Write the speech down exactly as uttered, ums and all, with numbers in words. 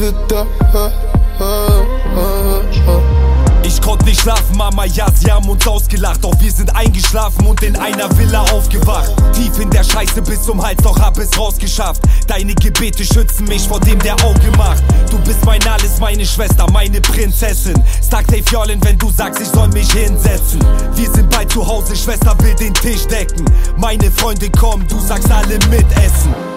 Liebe da. Ich konnte nicht schlafen, Mama, ja, sie haben uns ausgelacht. Doch wir sind eingeschlafen und in einer Villa aufgewacht. Tief in der Scheiße bis zum Hals, doch hab es rausgeschafft. Deine Gebete schützen mich vor dem, der Auge macht. Du bist mein Alles, meine Schwester, meine Prinzessin. Sag Dave Jolin, wenn du sagst, ich soll mich hinsetzen. Wir sind bald zu Hause, Schwester will den Tisch decken. Meine Freunde kommen, du sagst alle mitessen.